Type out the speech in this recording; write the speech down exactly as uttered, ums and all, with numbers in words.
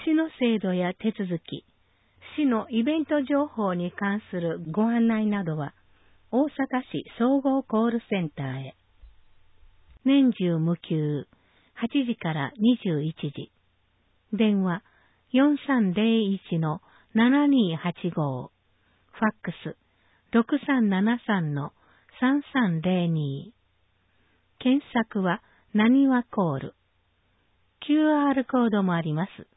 市の制度や手続き、市のイベント情報に関するご案内などは、大阪市総合コールセンターへ。年中無休、はちじからにじゅういちじ。電話 よんさんゼロいちのななにーはちご。ファックス ろくさんななさんのさんさんゼロに。検索はなにわコール。キューアール コードもあります。